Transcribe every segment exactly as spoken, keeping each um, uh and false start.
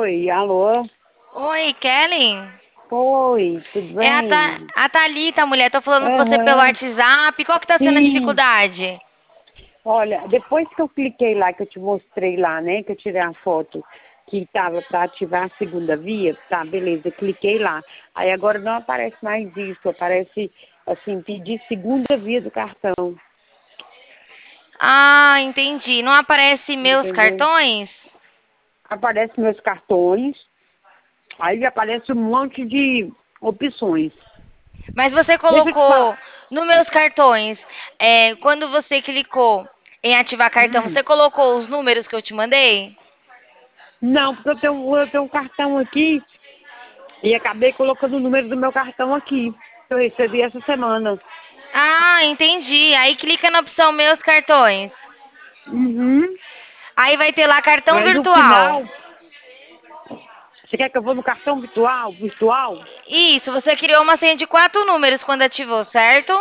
Oi, alô? Oi, Kellen? Oi, tudo É a, Tha- bem? a Thalita, mulher. Tô falando com você pelo Aham, WhatsApp. Qual que tá sendo a sim. dificuldade? Olha, depois que eu cliquei lá, que eu te mostrei lá, né, que eu tirei a foto que tava para ativar a segunda via, tá, beleza, cliquei lá. Aí agora não aparece mais isso, aparece, assim, pedir segunda via do cartão, Ah, entendi. Não aparece meus entendeu? cartões? Aparece meus cartões, aí aparece um monte de opções. Mas você Deixa eu te falar. colocou nos meus cartões, é, quando você clicou em ativar cartão, Hum. você colocou os números que eu te mandei? Não, porque eu tenho, eu tenho um cartão aqui. E acabei colocando o número do meu cartão aqui, que eu recebi essa semana. Ah, entendi. Aí clica na opção meus cartões. Uhum. Aí vai ter lá cartão Aí no virtual. final, você quer que eu vou no cartão virtual? Virtual? Isso, você criou uma senha de quatro números quando ativou, certo?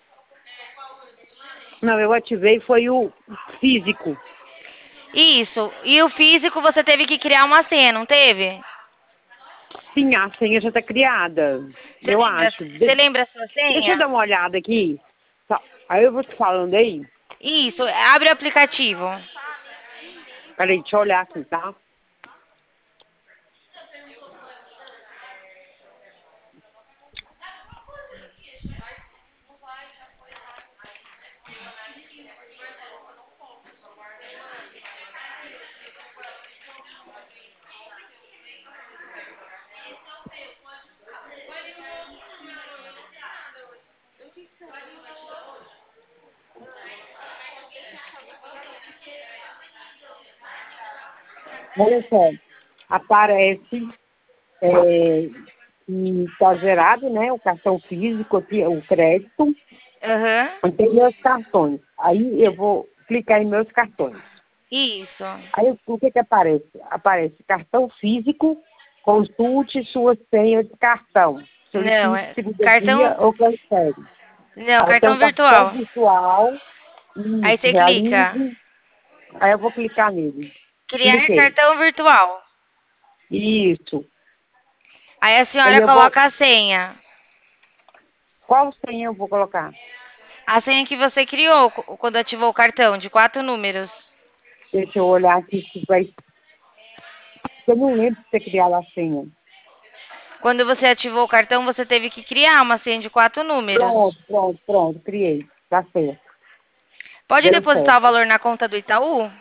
Não, eu ativei, foi o físico. Isso. E o físico você teve que criar uma senha, não teve? Sim, a senha já está criada, Você eu lembra, acho. você De- lembra a sua Deixa eu senha? dar uma olhada aqui. Tá. Aí eu vou te falando aí. Isso, abre o aplicativo. Peraí, deixa eu olhar aqui, tá? Olha só, aparece é, que está zerado, né? O cartão físico aqui, o crédito. Aham. Tem meus cartões. Aí eu vou clicar em meus cartões. Isso. Aí o que que aparece? Aparece cartão físico, consulte sua senha de cartão. Não, Solicite é segunda via cartão. ou cancele. Não, Aí tem cartão um cartão virtual. virtual, Aí isso, você clica. realize. Aí eu vou clicar nele. Criar Cliquei. cartão virtual. Isso. Aí a Aí senhora eu vou. coloca a senha. Qual senha eu vou colocar? A senha que você criou cu- quando ativou o cartão, de quatro números. Deixa eu olhar aqui se vai. Eu não lembro de ter criado a senha. Quando você ativou o cartão, você teve que criar uma senha de quatro números. Pronto, pronto, pronto, criei. Tá certo. Pode Deu depositar o certo. valor na conta do Itaú?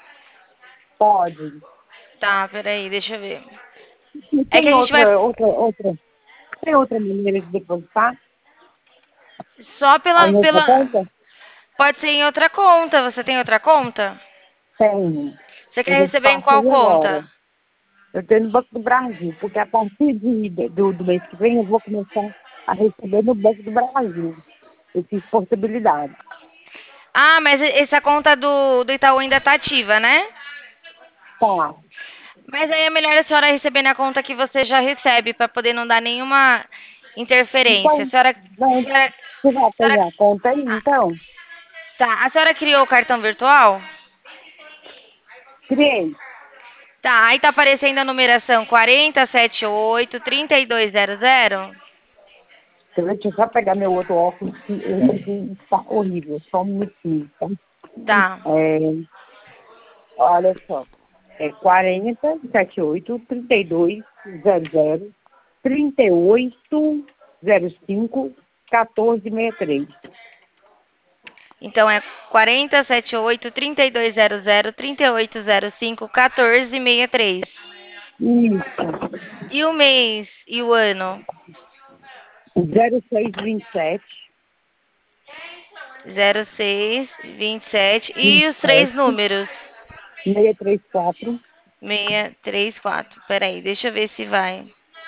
Pode. Tá, peraí, deixa eu ver. E É que a tem gente vai outra, outra, outra, tem outra maneira de depositar? só Aí pela, outra pela. conta? Pode ser em outra conta. Você tem outra conta? Tem. Você Eu quer vou te receber em passar qual aí agora. conta? Eu tenho no Banco do Brasil, porque a partir de, do, do mês que vem eu vou começar a receber no Banco do Brasil. Eu fiz portabilidade. Ah, mas e- essa conta do, do Itaú ainda tá ativa, né? Tá. Mas aí é melhor a senhora receber na conta que você já recebe, para poder não dar nenhuma interferência. A Então, senhora, a não, senhora, você vai a senhora, pegar a conta aí, ah, então? tá, a senhora criou o cartão virtual? Criei. Tá, aí tá aparecendo a numeração quatro sete oito, três dois zero zero. Deixa eu só pegar meu outro óculos, que esse aqui está horrível. Só um minutinho, tá? Tá. É, olha só. É quarenta, setenta e oito, trinta e dois, zero zero, trinta e oito, zero cinco, quatorze, sessenta e três. Então é quatro sete oito, três dois zero zero, três oito zero cinco, um quatro seis três. Isso. E o mês e o ano? zero seis, vinte e sete, zero seis, vinte e sete. vinte E os e três sete, números? seiscentos e trinta e quatro. seis três quatro. Peraí, deixa eu ver se vai.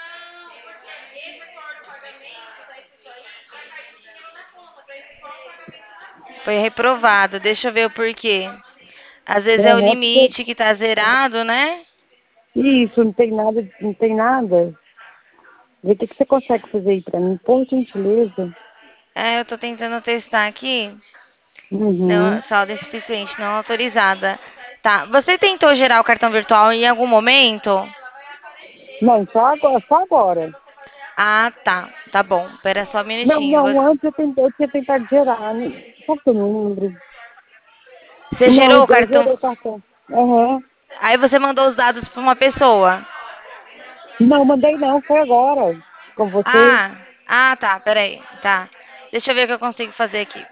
Foi reprovado, deixa eu ver o porquê. Às vezes é o Uhum, porque limite que tá zerado, né? isso, não tem nada, não tem nada. Vê o que que você consegue fazer aí pra mim, por gentileza. É, eu tô tentando testar aqui. Não, Uhum. saldo insuficiente, não autorizada. Tá, você tentou gerar o cartão virtual em algum momento? Não, só agora, só agora. Ah, tá. Tá bom. Espera só um Não, minutinho. não, Vou- antes eu, tentei, eu tinha tentado gerar, né? Só que eu não lembro. Você Não, gerou o eu cartão? gerei o cartão. Aham. Aí você mandou os dados para uma pessoa. Não, mandei não, foi agora. Com você. Ah, ah, tá. Peraí. Tá. Deixa eu ver o que eu consigo fazer aqui.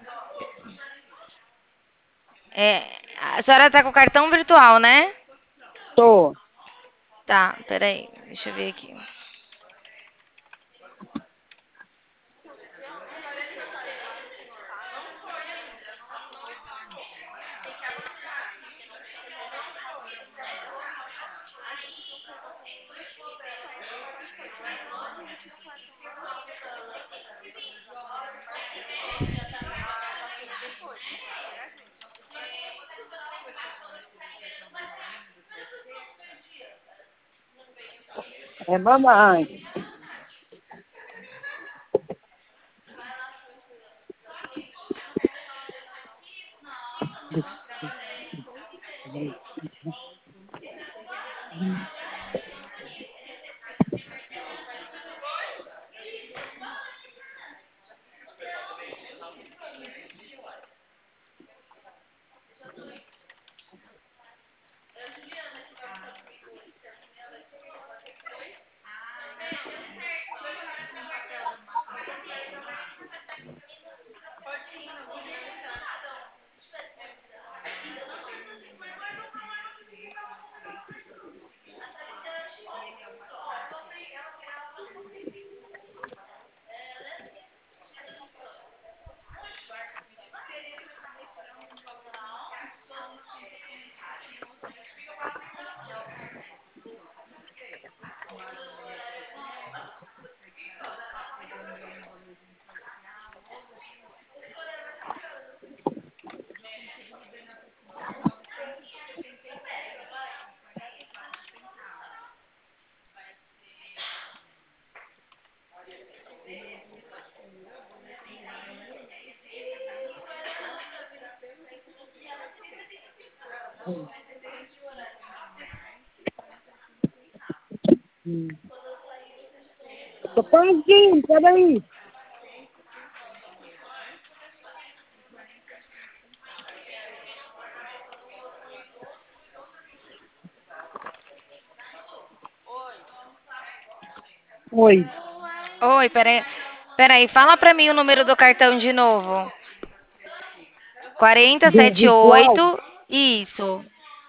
É, a senhora tá com o cartão virtual, né? Tô. Tá, peraí. Deixa eu ver aqui. É mamãe. Hum. Tô prontinho, peraí. Oi. Oi, peraí. Peraí, fala pra mim o número do cartão de novo. quarenta, Do setenta e virtual, oito. Isso.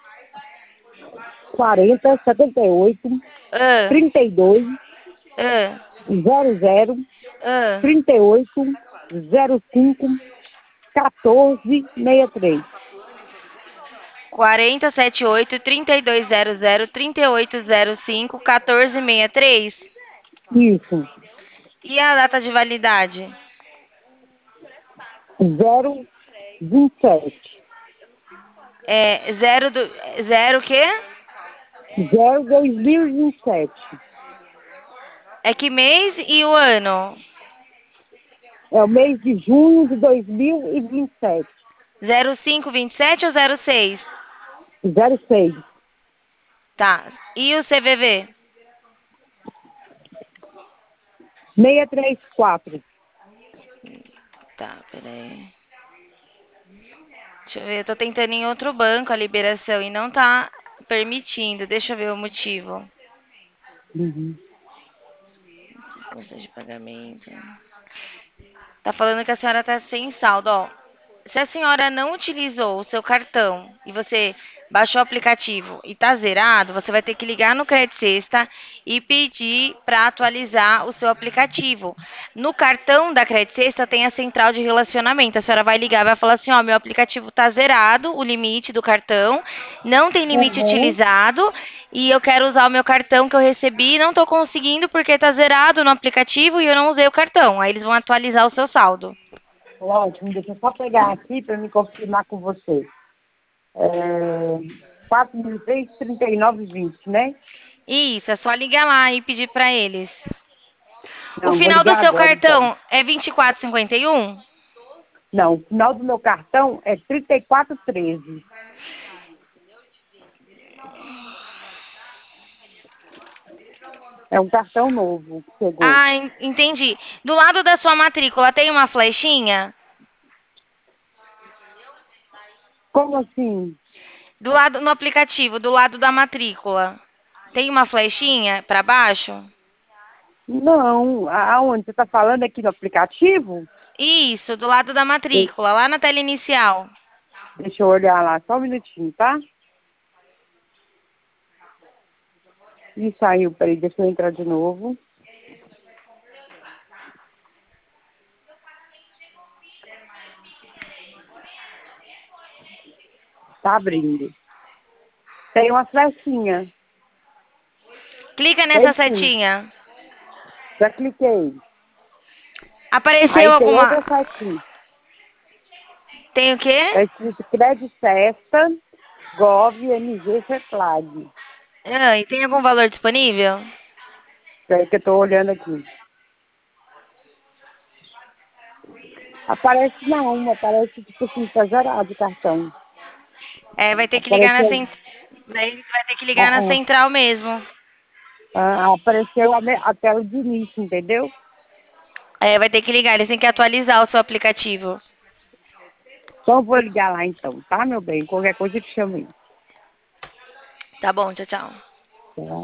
quarenta, setenta e oito, Ah, trinta e dois, ah, zero zero, ah. trinta e oito, zero cinco, quatorze, sessenta e três. quarenta, setenta e oito, trinta e dois zero zero, trinta e oito zero cinco, quatorze sessenta e três. Isso. E a data de validade? Zero vinte e sete. É zero do, zero o quê? Zero dois mil e vinte e sete. É que mês e o ano? É o mês de junho de dois mil e vinte e sete. zero cinco vinte e sete ou zero seis? Zero seis. Tá. E o C V V? seis três quatro. Tá, peraí. Deixa eu ver, eu tô tentando em outro banco a liberação e não tá permitindo. Deixa eu ver o motivo. Uhum. Conta de pagamento. Tá falando que a senhora tá sem saldo, ó. Se a senhora não utilizou o seu cartão e você baixou o aplicativo e tá zerado, você vai ter que ligar no Credit Sexta e pedir para atualizar o seu aplicativo. No cartão da Credit Sexta tem a central de relacionamento. A senhora vai ligar, vai falar assim, ó, meu aplicativo tá zerado, o limite do cartão, não tem limite Uhum. utilizado e eu quero usar o meu cartão que eu recebi e não tô conseguindo porque tá zerado no aplicativo e eu não usei o cartão. Aí eles vão atualizar o seu saldo. Ótimo, deixa eu só pegar aqui para me confirmar com você. É, quatro mil e três, trinta e nove, vinte, né? Isso, é só ligar lá e pedir para eles. O Não, vou final do ligar seu agora então. cartão é vinte e quatro cinquenta e um? Não, o final do meu cartão é trinta e quatro treze. É um cartão novo que chegou. Ah, en- entendi. Do lado da sua matrícula tem uma flechinha? Como assim? Do lado no aplicativo, do lado da matrícula. Tem uma flechinha para baixo? Não, aonde? Você está falando aqui no aplicativo? Isso, do lado da De- matrícula, lá na tela inicial. Deixa eu olhar lá, só um minutinho, tá? E saiu, peraí, deixa eu entrar de novo. Tá abrindo. Tem uma flechinha. Clica nessa Tem sim. setinha. Já cliquei. Apareceu Aí tem outra alguma. flechinha. Tem o Tá quê? escrito Crédito Festa, Gov, M G, Feplag. Ah, e tem algum valor disponível? Peraí que eu tô olhando aqui. Aparece não, aparece tipo assim, tá zerado o cartão. É, vai ter que ligar na Apareceu, central. Daí vai ter que ligar na ah, central mesmo. ah, ah, apareceu a, me- a tela de início, entendeu? É, vai ter que ligar, eles têm que atualizar o seu aplicativo. Então eu vou ligar lá então, tá, meu bem? Qualquer coisa eu te chamo aí. Tá bom, tchau, tchau. Tá?